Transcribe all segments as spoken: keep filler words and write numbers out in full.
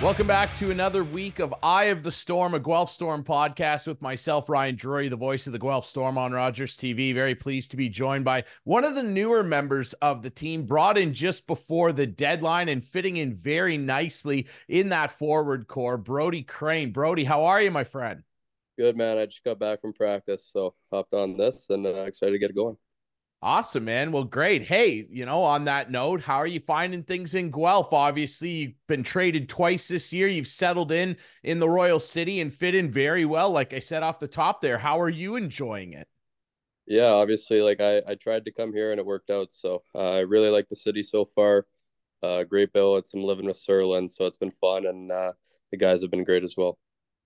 Welcome back to another week of Eye of the Storm, a Guelph Storm podcast with myself, Ryan Drury, the voice of the Guelph Storm on Rogers T V. Very pleased to be joined by one of the newer members of the team, brought in just before the deadline and fitting in very nicely in that forward core, Brody Crane. Brody, how are you, my friend? Good, man. I just got back from practice, so hopped on this and uh, excited to get it going. Awesome, man. Well, great. Hey, you know, on that note, how are you finding things in Guelph? Obviously, you've been traded twice this year. You've settled in in the Royal City and fit in very well. Like I said off the top there, how are you enjoying it? Yeah, obviously, like I, I tried to come here and it worked out. So uh, I really like the city so far. Uh, great billets. I'm living with Serlin, so it's been fun, and uh, the guys have been great as well.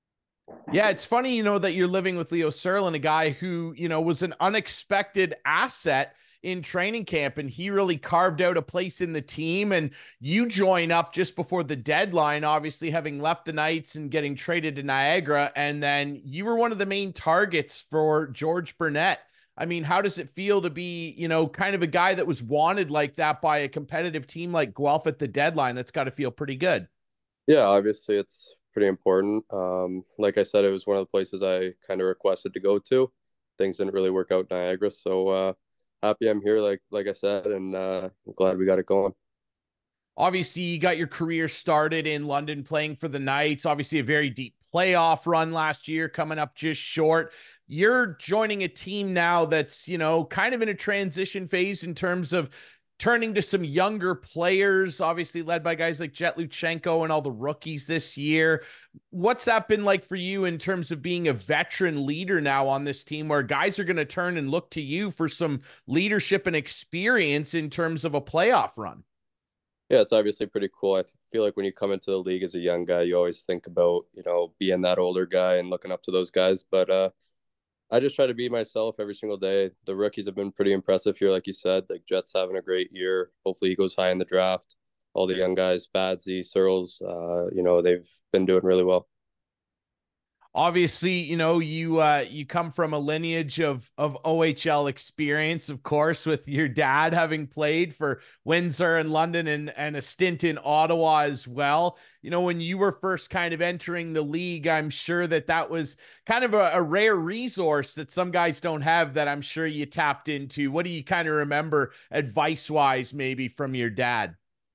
Yeah, it's funny, you know, that you're living with Leo Serlin, a guy who, you know, was an unexpected asset in training camp, and he really carved out a place in the team. And you join up just before the deadline, obviously having left the Knights and getting traded to Niagara. And then you were one of the main targets for George Burnett. I mean, how does it feel to be, you know, kind of a guy that was wanted like that by a competitive team like Guelph at the deadline? That's got to feel pretty good. Yeah, obviously, it's pretty important. Um, like I said, it was one of the places I kind of requested to go to. Things didn't really work out in Niagara, so uh, happy I'm here. Like like I said, and uh, I'm glad we got it going. Obviously, you got your career started in London playing for the Knights. Obviously, a very deep playoff run last year, coming up just short. You're joining a team now that's, you know, kind of in a transition phase in terms of turning to some younger players, obviously led by guys like Jet Luchenko and all the rookies this year. What's that been like for you in terms of being a veteran leader now on this team where guys are going to turn and look to you for some leadership and experience in terms of a playoff run? Yeah, it's obviously pretty cool. I feel like when you come into the league as a young guy, you always think about, you know, being that older guy and looking up to those guys. But uh, I just try to be myself every single day. The rookies have been pretty impressive here, like you said. Like Jet's having a great year. Hopefully he goes high in the draft. All the young guys, Fadsy, Searles, uh, you know, they've been doing really well. Obviously, you know, you uh you come from a lineage of of O H L experience, of course, with your dad having played for Windsor and London and and a stint in Ottawa as well. You know, when you were first kind of entering the league, I'm sure that that was kind of a, a rare resource that some guys don't have that I'm sure you tapped into. What do you kind of remember advice-wise maybe from your dad?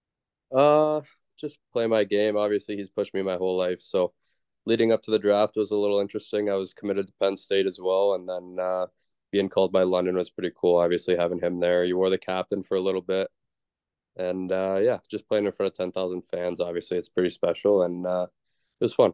Uh, just play my game. Obviously, he's pushed me my whole life. So leading up to the draft was a little interesting. I was committed to Penn State as well. And then uh, being called by London was pretty cool. Obviously, having him there. You wore the captain for a little bit. And uh, yeah, just playing in front of ten thousand fans, obviously, it's pretty special. And uh, it was fun.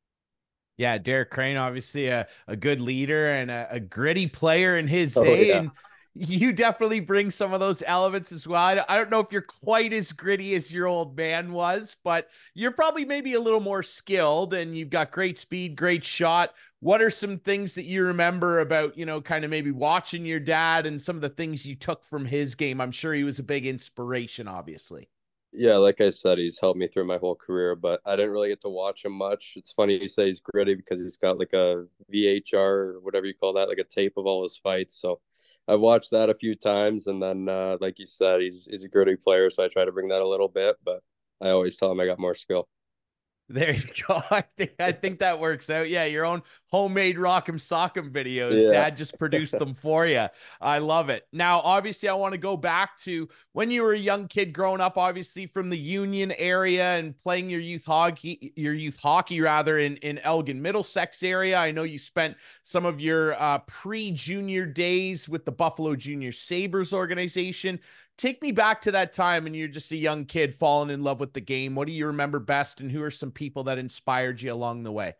Yeah, Derek Crane, obviously a, a good leader and a, a gritty player in his Oh, day. yeah. And you definitely bring some of those elements as well. I, I don't know if you're quite as gritty as your old man was, but you're probably maybe a little more skilled and you've got great speed, great shot. What are some things that you remember about, you know, kind of maybe watching your dad and some of the things you took from his game? I'm sure he was a big inspiration, obviously. Yeah, like I said, he's helped me through my whole career, but I didn't really get to watch him much. It's funny you say he's gritty because he's got like a V H R or whatever you call that, like a tape of all his fights. So I've watched that a few times, and then uh, like you said, he's he's a gritty player, so I try to bring that a little bit, but I always tell him I got more skill. There you go. I think I think that works out. Yeah, your own homemade Rock'em Sock'em videos. Yeah. Dad just produced them for you. I love it. Now, obviously, I want to go back to when you were a young kid growing up, obviously from the Union area and playing your youth hockey, your youth hockey rather in in Elgin, Middlesex area. I know you spent some of your uh, pre-junior days with the Buffalo Junior Sabres organization. Take me back to that time and you're just a young kid falling in love with the game. What do you remember best, and who are some people that inspired you along the way?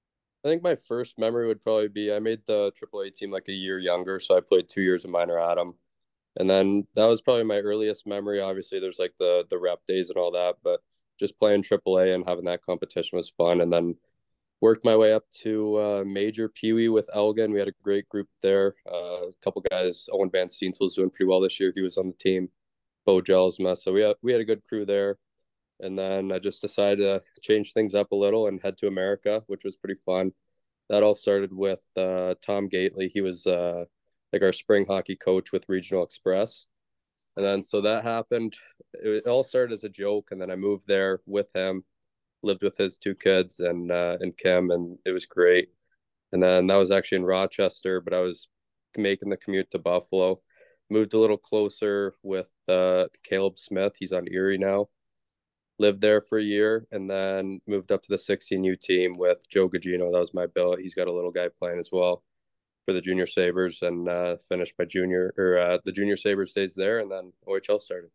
I think my first memory would probably be I made the triple A team like a year younger, so I played two years of minor Adam. And then that was probably my earliest memory. Obviously, there's like the the rep days and all that, but just playing triple A and having that competition was fun. And then worked my way up to uh, major Pee Wee with Elgin. We had a great group there. Uh, a couple guys, Owen Van Steentel was doing pretty well this year. He was on the team. Bo Gelsma. So we had, we had a good crew there. And then I just decided to change things up a little and head to America, which was pretty fun. That all started with uh, Tom Gately. He was uh, like our spring hockey coach with Regional Express. And then so that happened. It all started as a joke. And then I moved there with him, lived with his two kids and uh, and Kim, and it was great. And then that was actually in Rochester, but I was making the commute to Buffalo. Moved a little closer with uh, Caleb Smith. He's on Erie now. Lived there for a year, and then moved up to the sixteen U team with Joe Gugino. That was my billet. He's got a little guy playing as well for the Junior Sabres, and uh, finished my junior or uh, the Junior Sabres days there, and then O H L started.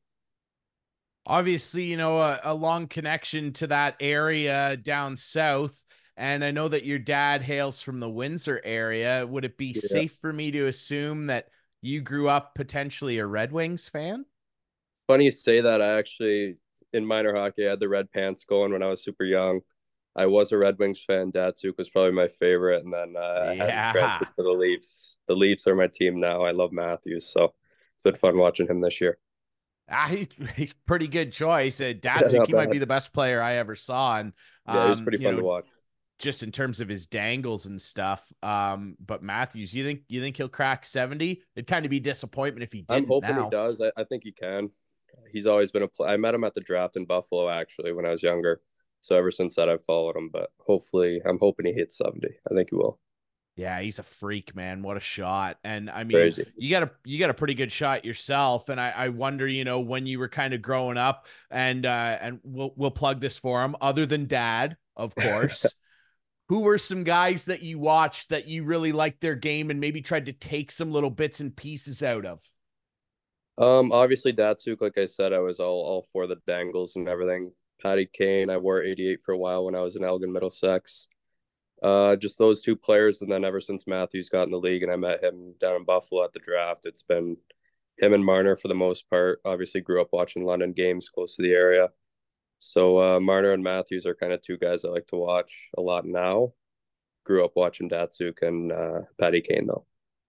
Obviously, you know, a, a long connection to that area down south. And I know that your dad hails from the Windsor area. Would it be Yeah. safe for me to assume that you grew up potentially a Red Wings fan? Funny you say that. I actually, in minor hockey, I had the red pants going when I was super young. I was a Red Wings fan. Datsuk was probably my favorite, and then uh, I had him transferred Yeah. to the Leafs. The Leafs are my team now. I love Matthews, so it's been fun watching him this year. Ah, he, he's pretty good choice. Uh, Yeah, Datsuk, not he might be bad. the best player I ever saw. And, Yeah, he was um, pretty you fun to know, watch. just in terms of his dangles and stuff. Um, but Matthews, you think you think he'll crack seventy? It'd kind of be disappointment if he I'm didn't hoping he now. does. I, I think he can. He's always been a play. I met him at the draft in Buffalo actually when I was younger. So ever since that, I've followed him. But hopefully, I'm hoping he hits seventy. I think he will. Yeah, he's a freak, man. What a shot. And I mean, Crazy. you got a you got a pretty good shot yourself. And I, I wonder, you know, when you were kind of growing up, and uh and we'll we'll plug this for him, other than dad, of course. Who were some guys that you watched that you really liked their game and maybe tried to take some little bits and pieces out of? Um, obviously Datsuk, like I said, I was all all for the dangles and everything. Patty Kane, I wore eighty-eight for a while when I was in Elgin, Middlesex. Uh, just those two players, and then ever since Matthews got in the league and I met him down in Buffalo at the draft, it's been him and Marner for the most part. Obviously, grew up watching London games close to the area, so uh, Marner and Matthews are kind of two guys I like to watch a lot now. Grew up watching Datsuk and uh, Patty Kane though.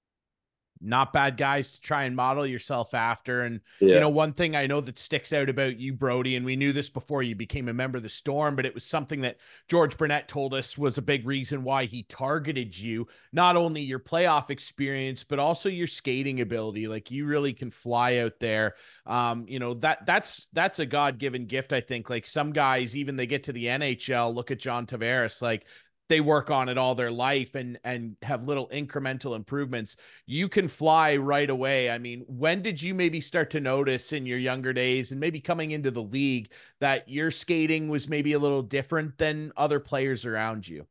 Not bad guys to try and model yourself after. And, you Yeah. know, one thing I know that sticks out about you, Brody, and we knew this before you became a member of the Storm, but it was something that George Burnett told us was a big reason why he targeted you. Not only your playoff experience, but also your skating ability. Like, you really can fly out there. Um, you know, that that's that's a God-given gift, I think. Like, some guys, even they get to the N H L, look at John Tavares, like they work on it all their life and and have little incremental improvements. You can fly right away. I mean, when did you maybe start to notice in your younger days and maybe coming into the league that your skating was maybe a little different than other players around you?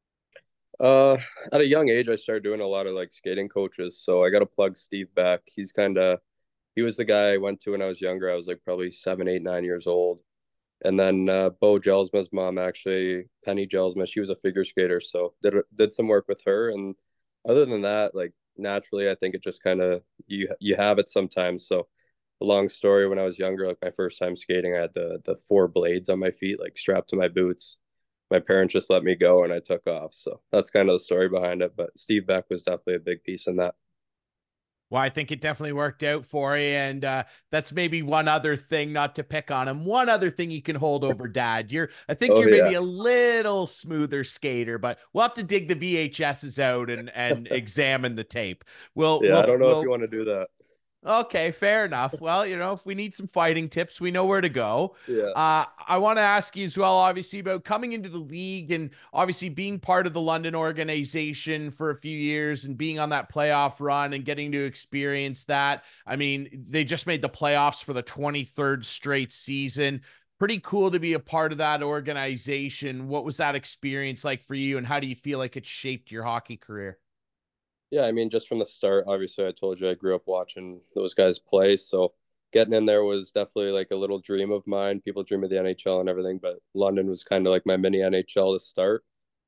Uh, at a young age, I started doing a lot of like skating coaches. So I got to plug Steve Beck. He's kind of he was the guy I went to when I was younger. I was like probably seven, eight, nine years old. And then uh, Bo Gelsma's mom, actually, Penny Gelsma, she was a figure skater, so did did some work with her. And other than that, like naturally, I think it just kind of you you have it sometimes. So a long story. When I was younger, like my first time skating, I had the the four blades on my feet, like strapped to my boots. My parents just let me go, and I took off. So that's kind of the story behind it. But Steve Beck was definitely a big piece in that. Well, I think it definitely worked out for you. And uh, that's maybe one other thing, not to pick on him. One other thing you can hold over dad. You're, I think Oh you're maybe yeah, a little smoother skater, but we'll have to dig the V H S's out and and examine the tape. We'll yeah. I we'll don't know if you we'll want to do that. Okay, fair enough. Well, you know, if we need some fighting tips, we know where to go. Yeah. Uh, I want to ask you as well, obviously, about coming into the league and obviously being part of the London organization for a few years and being on that playoff run and getting to experience that. I mean, they just made the playoffs for the twenty-third straight season. Pretty cool to be a part of that organization. What was that experience like for you, and how do you feel like it shaped your hockey career? Yeah, I mean, just from the start, obviously, I told you I grew up watching those guys play. So getting in there was definitely like a little dream of mine. People dream of the N H L and everything, but London was kind of like my mini N H L to start.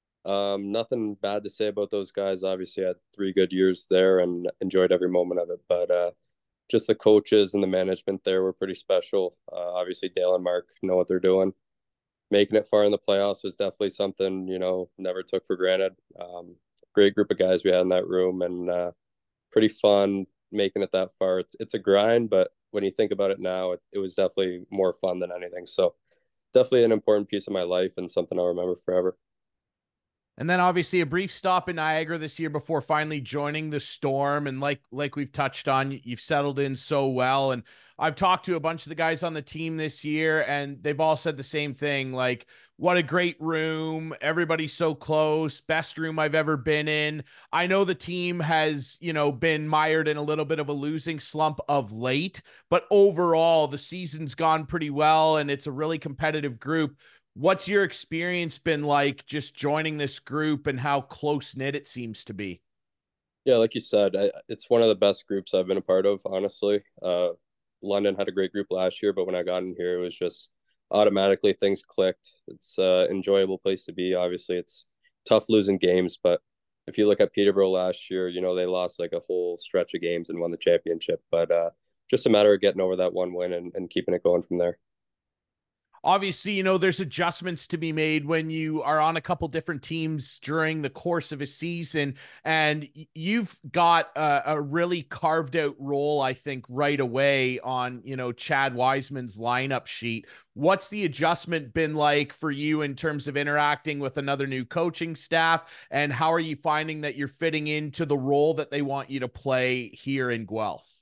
Um, nothing bad to say about those guys. Obviously, I had three good years there and enjoyed every moment of it. But uh, just the coaches and the management there were pretty special. Uh, obviously, Dale and Mark know what they're doing. Making it far in the playoffs was definitely something, you know, never took for granted. Um, great group of guys we had in that room, and uh, pretty fun making it that far. It's it's a grind, but when you think about it now, it, it was definitely more fun than anything. So definitely an important piece of my life and something I'll remember forever. And then obviously a brief stop in Niagara this year before finally joining the Storm. And like like we've touched on, you've settled in so well. And I've talked to a bunch of the guys on the team this year, and they've all said the same thing. Like, what a great room. Everybody's so close. Best room I've ever been in. I know the team has, you know, been mired in a little bit of a losing slump of late, but overall the season's gone pretty well and it's a really competitive group. What's your experience been like just joining this group and how close knit it seems to be? Yeah, like you said, I, it's one of the best groups I've been a part of, honestly. Uh, London had a great group last year, but when I got in here, it was just automatically things clicked. It's an enjoyable place to be. Obviously, it's tough losing games, but if you look at Peterborough last year, you know, they lost like a whole stretch of games and won the championship. But uh, just a matter of getting over that one win and, and keeping it going from there. Obviously, you know, there's adjustments to be made when you are on a couple different teams during the course of a season. And you've got a, a really carved out role, I think, right away on, you know, Chad Wiseman's lineup sheet. What's the adjustment been like for you in terms of interacting with another new coaching staff? And how are you finding that you're fitting into the role that they want you to play here in Guelph?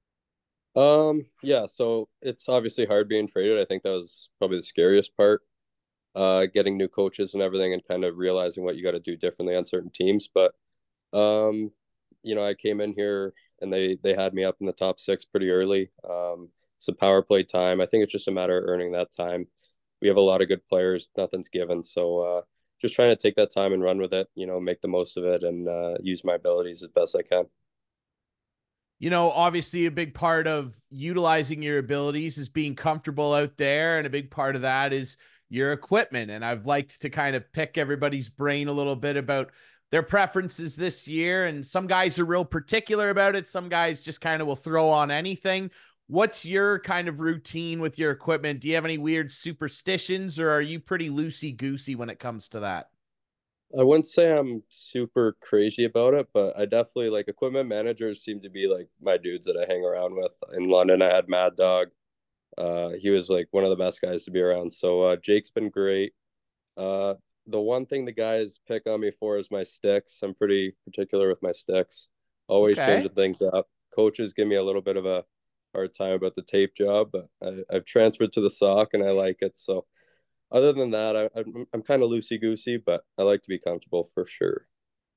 Um, yeah, so it's obviously hard being traded. I think that was probably the scariest part, uh, getting new coaches and everything and kind of realizing what you got to do differently on certain teams. But um, you know, I came in here and they they had me up in the top six pretty early. Um, it's a power play time. I think it's just a matter of earning that time. We have a lot of good players. Nothing's given, so uh, just trying to take that time and run with it. You know, make the most of it and uh, use my abilities as best I can. You know, obviously a big part of utilizing your abilities is being comfortable out there. And a big part of that is your equipment. And I've liked to kind of pick everybody's brain a little bit about their preferences this year. And some guys are real particular about it. Some guys just kind of will throw on anything. What's your kind of routine with your equipment? Do you have any weird superstitions or are you pretty loosey goosey when it comes to that? I wouldn't say I'm super crazy about it, but I definitely like equipment managers seem to be like my dudes that I hang around with. In London, I had Mad Dog. Uh, he was like one of the best guys to be around. So uh, Jake's been great. Uh, the one thing the guys pick on me for is my sticks. I'm pretty particular with my sticks. Always Okay. changing things up. Coaches give me a little bit of a hard time about the tape job, but I, I've transferred to the sock and I like it. So other than that, I, I'm I'm kind of loosey goosey, but I like to be comfortable for sure.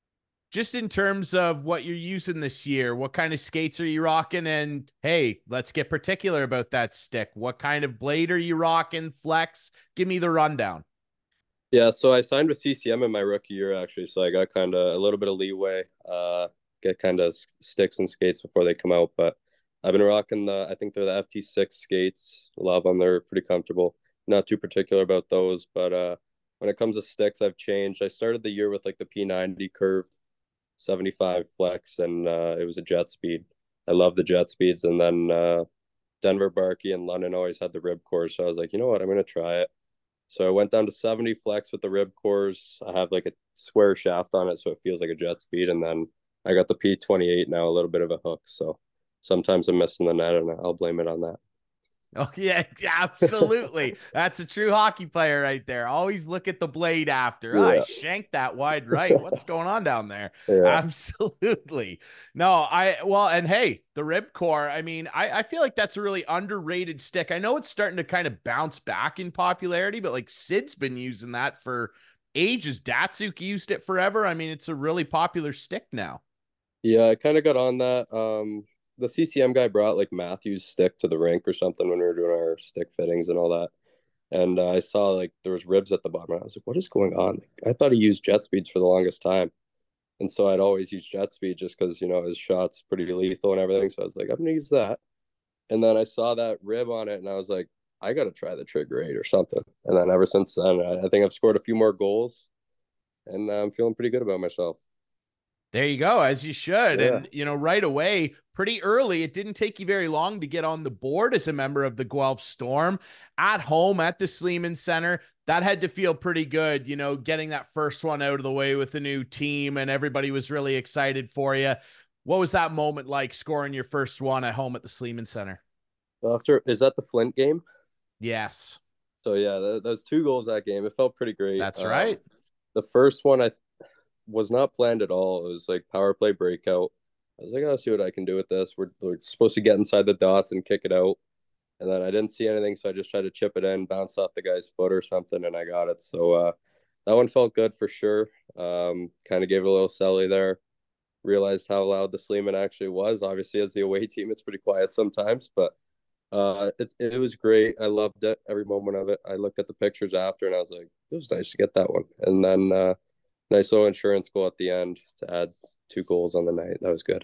Just in terms of what you're using this year, what kind of skates are you rocking? And hey, let's get particular about that stick. What kind of blade are you rocking? Flex? Give me the rundown. Yeah, so I signed with C C M in my rookie year actually, so I got kind of a little bit of leeway, uh, get kind of sticks and skates before they come out. But I've been rocking the, I think they're the F T six skates. A lot of them, they're pretty comfortable. Not too particular about those, but uh, when it comes to sticks, I've changed. I started the year with like the P ninety curve, seventy-five flex, and uh, it was a jet speed. I love the jet speeds, and then uh, Denver Barkey and London always had the rib core, so I was like, you know what, I'm gonna try it. So I went down to seventy flex with the rib cores. I have like a square shaft on it, so it feels like a jet speed. And then I got the P twenty-eight now, a little bit of a hook. So sometimes I'm missing the net, and I'll blame it on that. Oh, yeah, absolutely. That's a true hockey player right there. Always look at the blade after. Oh, I Yeah, shanked that wide right. What's going on down there? yeah, Absolutely. No, I, well, and hey, the rib core, I mean, I, I feel like that's a really underrated stick. I know it's starting to kind of bounce back in popularity, but like Sid's been using that for ages. Datsuk used it forever. I mean, it's a really popular stick now. yeah. I kind of got on that. Um, the C C M guy brought like Matthew's stick to the rink or something when we were doing our stick fittings and all that. And uh, I saw like there was ribs at the bottom. And I was like, what is going on? Like, I thought he used jet speeds for the longest time. And so I'd always use jet speed just because, you know, his shot's pretty lethal and everything. So I was like, I'm going to use that. And then I saw that rib on it and I was like, I got to try the trigger eight or something. And then ever since then, I, I think I've scored a few more goals and I'm feeling pretty good about myself. There you go, as you should. Yeah. And, you know, right away, pretty early, it didn't take you very long to get on the board as a member of the Guelph Storm at home at the Sleeman Center. That had to feel pretty good, you know, getting that first one out of the way with the new team, and everybody was really excited for you. What was that moment like scoring your first one at home at the Sleeman Center? After, is that the Flint game? Yes, So yeah, that, that's two goals that game. It felt pretty great. that's Um, right. the first one, I was not planned at all. It was like power play breakout. I was like, I'll see what I can do with this. We're, we're supposed to get inside the dots and kick it out. And then I didn't see anything, so I just tried to chip it in, bounce off the guy's foot or something, and I got it. So uh, that one felt good for sure. Um, kind of gave it a little celly there. Realized how loud the Sleeman actually was. Obviously, as the away team, it's pretty quiet sometimes, but uh, it it was great. I loved it, every moment of it. I looked at the pictures after, and I was like, it was nice to get that one. And then uh, nice little insurance goal at the end to add two goals on the night. That was good.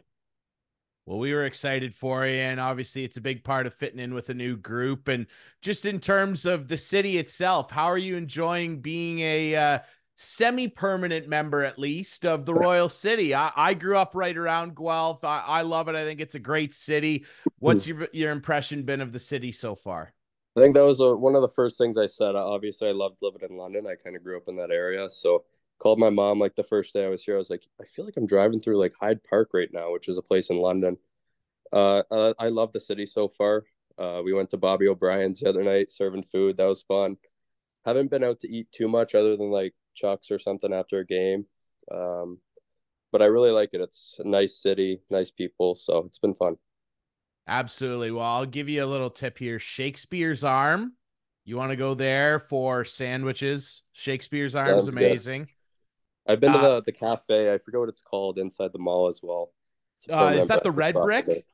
Well, we were excited for you, and obviously it's a big part of fitting in with a new group. And just in terms of the city itself, how are you enjoying being a uh, semi-permanent member, at least, of the Royal City? I, I grew up right around Guelph. I, I love it. I think it's a great city. What's your your impression been of the city so far? I think that was a, one of the first things I said. Obviously, I loved living in London. I kind of grew up in that area. So called my mom like the first day I was here. I was like, I feel like I'm driving through like Hyde Park right now, which is a place in London. Uh, uh, I love the city so far. Uh, we went to Bobby O'Brien's the other night, serving food. That was fun. Haven't been out to eat too much other than like Chuck's or something after a game. Um, but I really like it. It's a nice city, nice people. So it's been fun. Absolutely. Well, I'll give you a little tip here. Shakespeare's Arm. You want to go there for sandwiches? Shakespeare's Arm's Sounds good. amazing. I've been to Uh, the the cafe. I forget what it's called inside the mall as well. It's a uh, is permanent that the breakfast Red spot. Brick?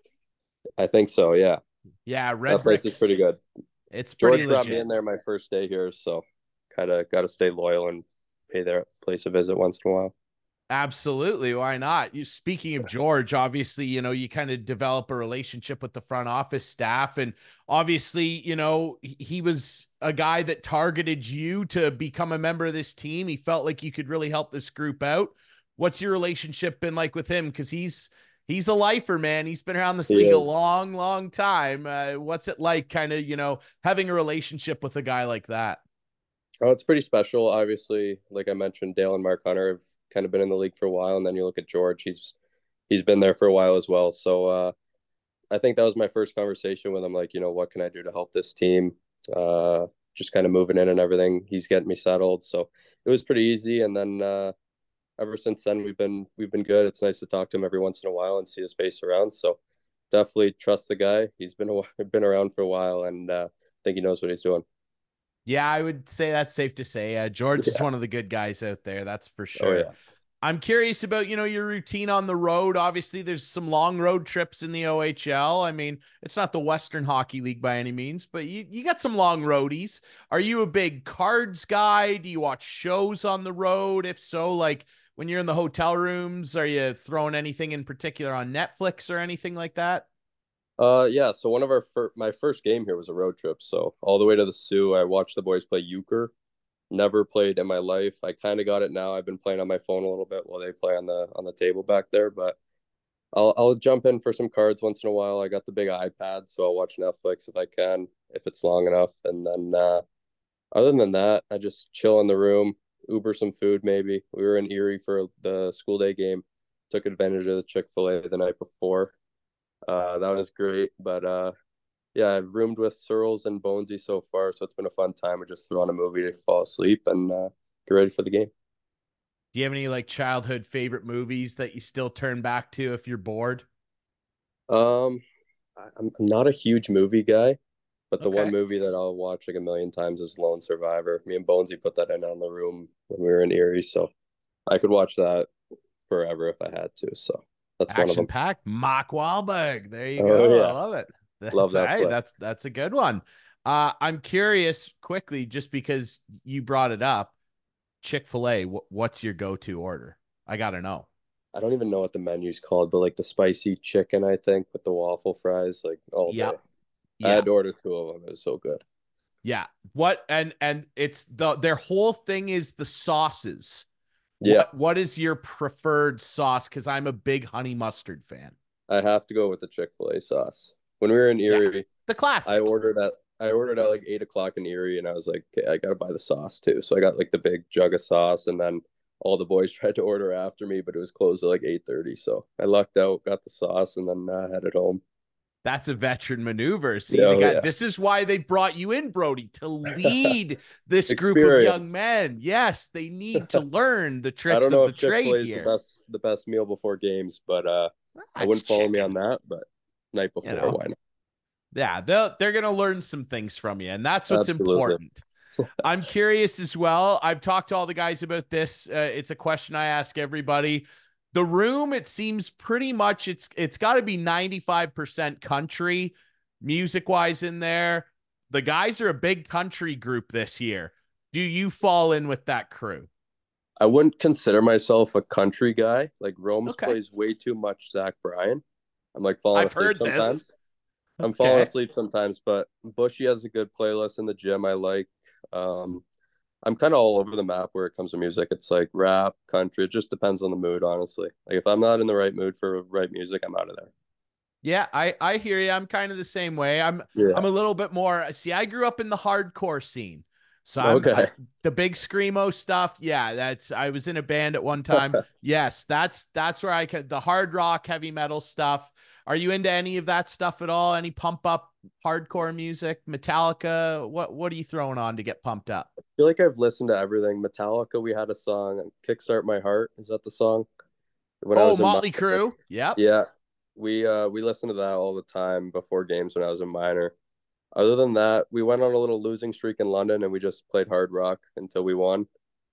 I think so. Yeah, Yeah, that Red place is Brick's pretty good. it's pretty George brought me legit. in there my first day here, so kind of got to stay loyal and pay their place a visit once in a while. Absolutely. Why not? You speaking of George, obviously, you know, you kind of develop a relationship with the front office staff. And obviously, you know, he he was a guy that targeted you to become a member of this team. He felt like you could really help this group out. What's your relationship been like with him? Because he's he's a lifer, man. He's been around this He league a is. long, long time. Uh, what's it like, kind of, you know, having a relationship with a guy like that? Oh, it's pretty special. Obviously, like I mentioned, Dale and Mark Hunter have kind of been in the league for a while, and then you look at George. He's he's been there for a while as well. So uh, I think that was my first conversation with him. Like, you know, what can I do to help this team? Uh, just kind of moving in and everything. He's getting me settled, so it was pretty easy. And then uh, ever since then, we've been we've been good. It's nice to talk to him every once in a while and see his face around. So definitely trust the guy. He's been a, been around for a while, and uh, I think he knows what he's doing. Yeah, I would say that's safe to say. Uh, George is Yeah. one of the good guys out there. That's for Oh sure. yeah. I'm curious about, you know, your routine on the road. Obviously, there's some long road trips in the O H L. I mean, it's not the Western Hockey League by any means, but you, you got some long roadies. Are you a big cards guy? Do you watch shows on the road? If so, like when you're in the hotel rooms, are you throwing anything in particular on Netflix or anything like that? Uh, yeah. So one of our fir- my first game here was a road trip. So all the way to the Sioux, I watched the boys play euchre. Never played in my life. I kind of got it now. I've been playing on my phone a little bit while they play on the on the table back there, but I'll I'll jump in for some cards once in a while. I got the big iPad, so I'll watch Netflix if I can, if it's long enough. And then uh, other than that, I just chill in the room, Uber some food maybe. We were in Erie for the school day game. Took advantage of the Chick-fil-A the night before. Uh, that was great. But uh, yeah, I've roomed with Searles and Bonesy so far, so it's been a fun time. We just throw on a movie to fall asleep and uh, get ready for the game. Do you have any like childhood favorite movies that you still turn back to if you're bored? Um, I- I'm not a huge movie guy, but the one Okay. movie that I'll watch like a million times is Lone Survivor. Me and Bonesy put that in on the room when we were in Erie, so I could watch that forever if I had to. So that's one of Action them. packed. Mark Wahlberg. There you Oh go. I yeah, love it. love That's that hey, flick. that's that's a good one. Uh, I'm curious quickly, just because you brought it up. Chick-fil-A, wh- what's your go-to order? I gotta know. I don't even know what the menu's called, but like the spicy chicken, I think, with the waffle fries, like all day. Yep. I Yeah. had to order two of them. It was so good. Yeah. What and and it's the their whole thing is the sauces. Yeah, What what is your preferred sauce? Because I'm a big honey mustard fan. I have to go with the Chick-fil-A sauce. When we were in Yeah. Erie, The I classic. ordered at I ordered at like eight o'clock in Erie, and I was like, okay, I gotta buy the sauce too. So I got like the big jug of sauce, and then all the boys tried to order after me, but it was closed at like eight thirty. So I lucked out, got the sauce, and then uh, headed home. That's a veteran maneuver. See, the Oh guy, yeah. this is why they brought you in, Brody, to lead this group of young Experience. men. Yes, they need to learn the I tricks don't of know the if Chick-fil-A trade is the here. best the best meal before games, but uh I That's wouldn't follow me on chicken. that, but night You before, know, why not? yeah, they'll, they're going to learn some things from you, and that's what's Absolutely. important. I'm curious as well. I've talked to all the guys about this. Uh, it's a question I ask everybody. The room, it seems pretty much it's it's got to be ninety-five percent country music wise in there. The guys are a big country group this year. Do you fall in with that crew? I wouldn't consider myself a country guy. Like Rome's Okay. plays way too much Zach Bryan. I'm like falling I've asleep heard this. sometimes. I'm falling Okay. asleep sometimes, but Bushy has a good playlist in the gym I like. Um, I'm kind of all over the map where it comes to music. It's like rap, country. It just depends on the mood, honestly. Like if I'm not in the right mood for right music, I'm out of there. Yeah, I I hear you. I'm kind of the same way. I'm Yeah. I'm a little bit more. See, I grew up in the hardcore scene, so I'm I, Okay. the big screamo stuff. Yeah, that's I was in a band at one time. Yes, that's that's where I could the hard rock, heavy metal stuff. Are you into any of that stuff at all? Any pump up hardcore music, Metallica? What what are you throwing on to get pumped up? I feel like I've listened to everything. Metallica, we had a song, Kickstart My Heart. Is that the song? When I Oh, was in Motley minor. Crue. Yep. Yeah. We uh we listened to that all the time before games when I was in minor. Other than that, we went on a little losing streak in London and we just played hard rock until we won.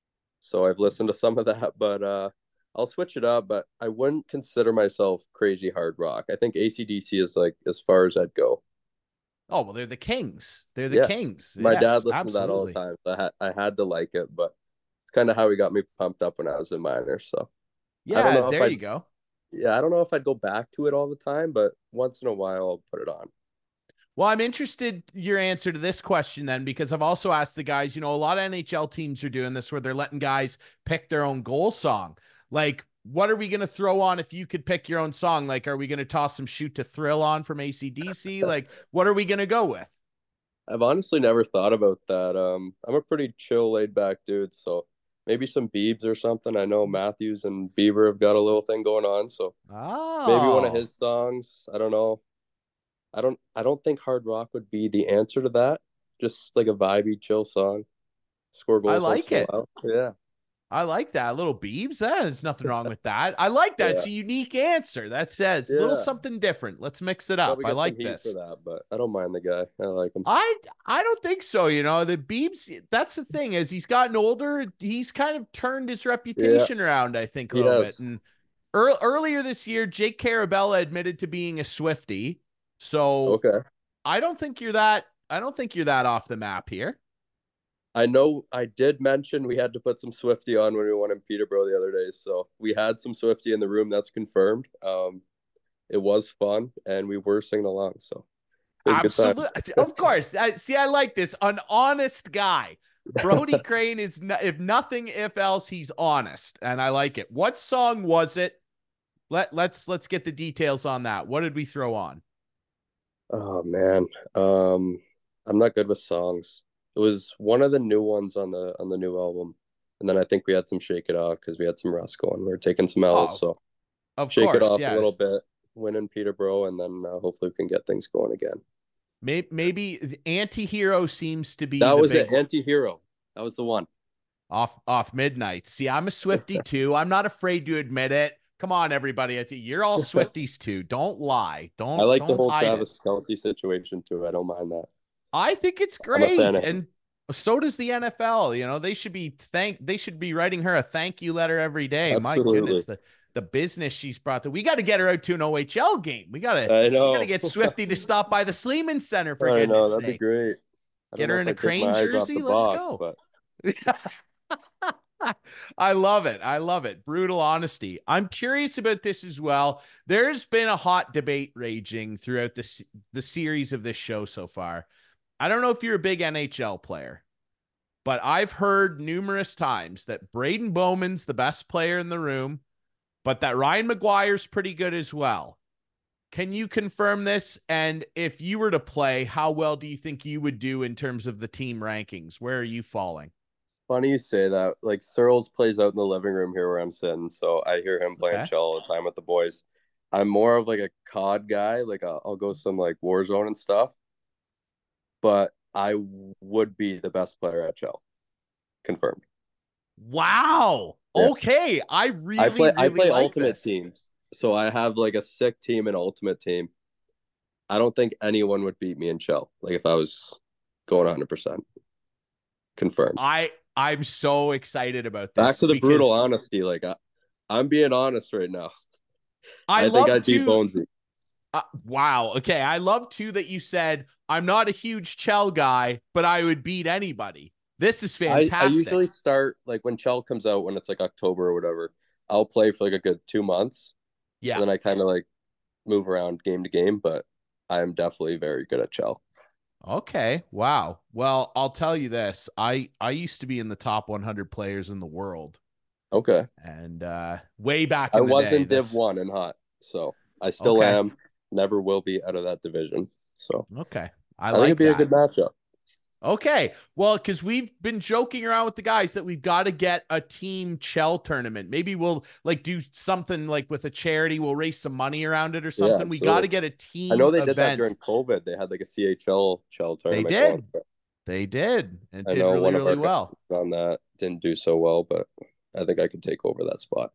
So I've listened to some of that, but uh I'll switch it up, but I wouldn't consider myself crazy hard rock. I think A C D C is like as far as I'd go. Oh, well, they're the Kings. They're the Yes. Kings. My Yes, dad listened to that all the absolutely. time. So I had I had to like it, but it's kind of how he got me pumped up when I was in minor. So I don't Yeah, know if there you I'd go. yeah, I don't know if I'd go back to it all the time, but once in a while I'll put it on. Well, I'm interested your answer to this question then, because I've also asked the guys, you know, a lot of N H L teams are doing this where they're letting guys pick their own goal song. Like, what are we going to throw on if you could pick your own song? Like, are we going to toss some Shoot to Thrill on from A C D C? Like, what are we going to go with? I've honestly never thought about that. Um, I'm a pretty chill, laid back dude, so maybe some Biebs or something. I know Matthews and Bieber have got a little thing going on, so maybe one of Oh, his songs. I don't know. I don't. I don't think hard rock would be the answer to that. Just like a vibey, chill song. Score I goals once like in a it. while. Yeah, I like that. A little Beebs. That there's nothing wrong with that. I like that. yeah, It's a unique answer. That says a little yeah. something different. Let's mix it up. Probably I get some like heat for this. that, but I don't mind the guy. I like him. I I don't think so. You know, the Beebs. That's the thing. As he's gotten older, he's kind of turned his Yeah, reputation around. I think a he little bit. has. And ear earlier this year, Jake Carabella admitted to being a Swifty. So Okay. I don't think you're that. I don't think you're that off the map here. I know I did mention we had to put some Swifty on when we won in Peterborough the other day. So we had some Swifty in the room. That's confirmed. Um, it was fun and we were singing along. So it was a good time. Absolutely. Of course. I, see, I like this. An honest guy. Brody Crane is, no, if nothing, if else, he's honest, and I like it. What song was it? Let let's let's get the details on that. What did we throw on? Oh man. Um, I'm not good with songs. It was one of the new ones on the on the new album. And then I think we had some Shake It Off because we had some rust going. We were taking some L's. Oh, So of shake it course, off a yeah. little bit, win in Peterborough, and then uh, hopefully we can get things going again. Maybe, maybe Anti-Hero seems to be That the was it. big Anti-hero. That was the one. off off midnight. See, I'm a Swifty too. I'm not afraid to admit it. Come on, everybody. You're all Swifties too. Don't lie. I Don't like the don't whole hide it. Travis Kelsey situation too. I don't mind that. I think it's I'm a fan great. of him. And so does the N F L. You know, they should be thank they should be writing her a thank you letter every day. My goodness, Absolutely. the the business she's brought to we got to get her out to an O H L game. We gotta I we gotta know. get Swifty to stop by the Sleeman Center for I know. goodness That'd be sake. great. I don't Get know her if in a I take Crane my eyes off the jersey. Let's box, go. but I love it. I love it. Brutal honesty. I'm curious about this as well. There's been a hot debate raging throughout the, the series of this show so far. I don't know if you're a big N H L player, but I've heard numerous times that Braden Bowman's the best player in the room, but that Ryan McGuire's pretty good as well. Can you confirm this? And if you were to play, how well do you think you would do in terms of the team rankings? Where are you falling? funny you say that. Like Searles plays out in the living room here where I'm sitting, so I hear him playing Okay. chill all the time with the boys. I'm more of like a C O D guy. Like I'll, I'll go some like Warzone and stuff, but I would be the best player at Chell. Confirmed. Wow. Yeah. Okay. I I really, play I really play like ultimate this. teams. So I have like a sick team and ultimate team. I don't think anyone would beat me in Chell. Like if I was going one hundred percent confirmed. I I'm so excited about Back this to the brutal because honesty. Like I, I'm being honest right now. I I think love I'd beat to Bonesy. uh, wow. Okay. I love too that you said I'm not a huge Chell guy, but I would beat anybody. This is I, I fantastic. usually start like when Chell comes out when it's like October or whatever. I'll play for like a good two months, and Yeah. then I kind of like move around game to game. But I am definitely very good at Chell. Okay. Wow. Well, I'll tell you this. I I used to be in the top one hundred players in the world, Okay, and uh way back I in the was day. in Div This One and hot, so I still okay. am. Never will be out of that division. So Okay. I I think it'd like be a that. good matchup. Okay. Well, because we've been joking around with the guys that we've got to get a team Chell tournament. Maybe we'll like do something like with a charity. We'll raise some money around it or Yeah, something. We got to absolutely. get a I team know they did that event. during COVID. They had like a C H L Chell They tournament going. did. They did. It I did know really, one of really our guys well. on that didn't do so well, but I think I could take over that spot.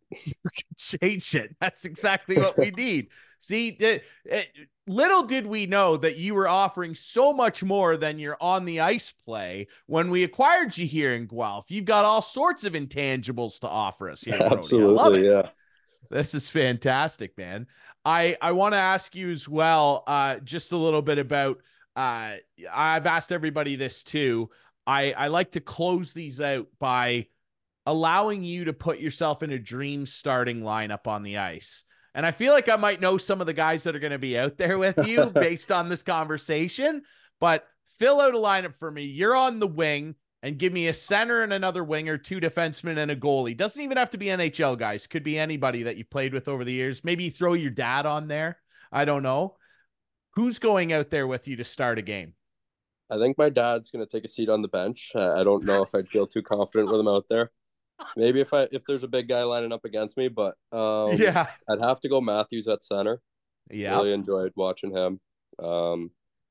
Change it. That's exactly what we need. See, it, it, little did we know that you were offering so much more than your on the ice play when we acquired you here in Guelph. You've got all sorts of intangibles to offer us here, Brody. I love Absolutely, it. yeah. This is fantastic, man. I I want to ask you as well, uh, just a little bit about. Uh, I've asked everybody this too. I I like to close these out by allowing you to put yourself in a dream starting lineup on the ice. And I feel like I might know some of the guys that are going to be out there with you based on this conversation, but fill out a lineup for me. You're on the wing and give me a center and another winger, two defensemen and a goalie. Doesn't even have to be N H L guys. Could be anybody that you've played with over the years. Maybe throw your dad on there. I don't know. Who's going out there with you to start a game? I think my dad's gonna take a seat on the bench. I don't know if I'd feel too confident with him out there. Maybe if I if there's a big guy lining up against me, but um, Yeah. I'd have to go Matthews at center. Yep. Really enjoyed watching him. Um,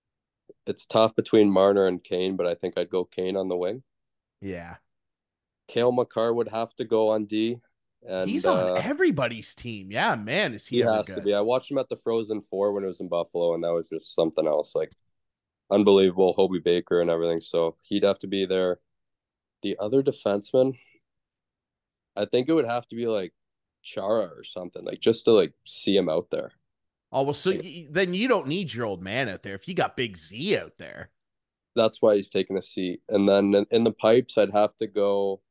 it's tough between Marner and Kane, but I think I'd go Kane on the wing. Yeah. Cale Makar would have to go on D, He's and on uh, everybody's team. Yeah, man, is he he ever has to good? be. I watched him at the Frozen Four when it was in Buffalo, and that was just something else. Like unbelievable, Hobie Baker and everything. So he'd have to be there. The other defenseman, I think it would have to be like Chara or something, like just to like see him out there. Oh, well, so Like, y- then you don't need your old man out there if you got Big Z out there. that's why he's taking a seat. And then in, in the pipes, I'd have to go.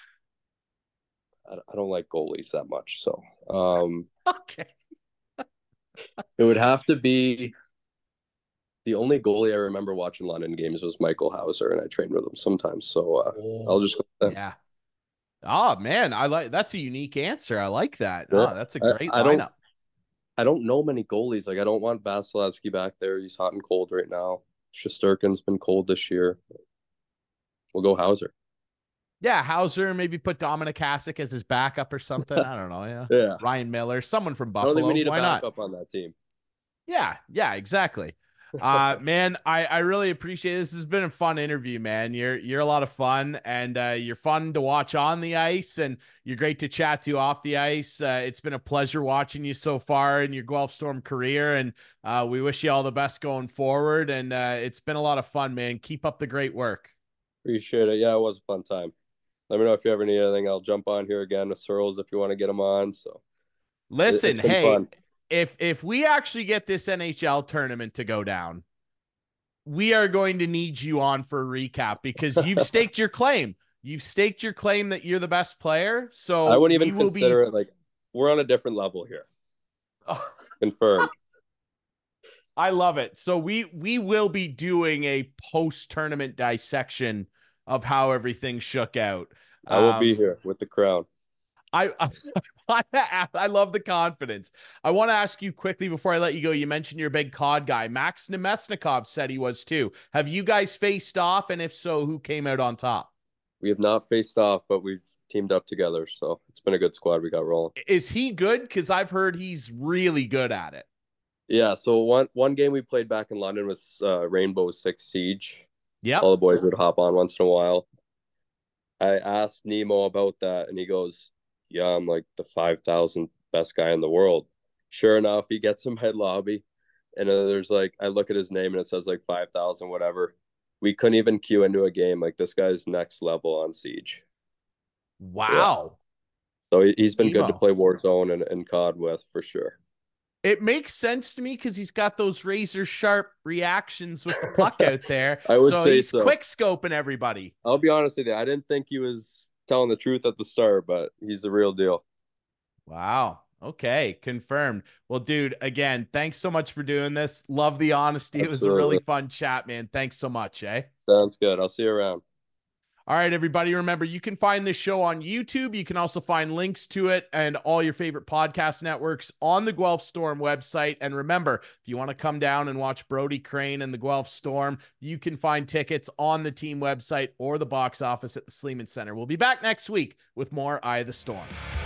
I, I don't like goalies that much, so um, Okay. it would have to be the only goalie I remember watching London games was Michael Hauser, and I trained with him sometimes. So uh, I'll Oh, just go with him. yeah. Oh, man, I like that's a unique answer. I like that. Yeah. Oh, that's a I, great I don't lineup. I don't know many goalies. Like I don't want Vasilevsky back there. He's hot and cold right now. Shosturkin's been cold this year. We'll go Hauser. Yeah, Hauser, maybe put Dominic Hasek as his backup or something. I don't know. Yeah. Yeah. Ryan Miller, someone from I don't think we Buffalo. need a Why not? backup on that team. Yeah, yeah, exactly. Uh man, I I really appreciate it. This has been a fun interview, man. You're you're a lot of fun and uh you're fun to watch on the ice and you're great to chat to off the ice. Uh, it's been a pleasure watching you so far in your Guelph Storm career and uh we wish you all the best going forward and uh it's been a lot of fun, man. Keep up the great work. Appreciate it. Yeah, it was a fun time. Let me know if you ever need anything. I'll jump on here again with Searles if you want to get him on. So it, Listen, it's been hey, fun. if if we actually get this N H L tournament to go down, we are going to need you on for a recap because you've staked your claim. You've staked your claim that you're the best player. I So wouldn't we even will consider be. it like we're on a different level here. Confirmed. I love it. So we we will be doing a post tournament dissection of how everything shook out. I will be Um, here with the crown. I, I I love the confidence. I want to ask you quickly before I let you go. You mentioned you're a big C O D guy. Max Nemesnikov said he was too. Have you guys faced off? And if so, who came out on top? We have not faced off, but we've teamed up together. So it's been a good squad we got rolling. Is he good? Because I've heard he's really good at it. Yeah. So one one game we played back in London was uh, Rainbow Six Siege. Yep. All the boys would hop on once in a while. I asked Nemo about that, and he goes, "Yeah, I'm like the five thousandth best guy in the world." Sure enough, he gets in my lobby, and uh, there's like, I look at his name and it says like five thousand, whatever. We couldn't even queue into a game. Like, this guy's next level on Siege. Wow. Yeah. So he, he's been Nemo. good to play Warzone and, and C O D with for sure. It makes sense to me because he's got those razor sharp reactions with the puck out there. I would so say he's so. quick scoping everybody. I'll be honest with you. I didn't think he was telling the truth at the start, but he's the real deal. Wow. Okay. Confirmed. Well, dude, again, thanks so much for doing this. Love the honesty. Absolutely. It was a really fun chat, man. Thanks so much, eh? Sounds good. I'll see you around. All right, everybody. Remember, you can find this show on YouTube. You can also find links to it and all your favorite podcast networks on the Guelph Storm website. And remember, if you want to come down and watch Brody Crane and the Guelph Storm, you can find tickets on the team website or the box office at the Sleeman Center. We'll be back next week with more Eye of the Storm.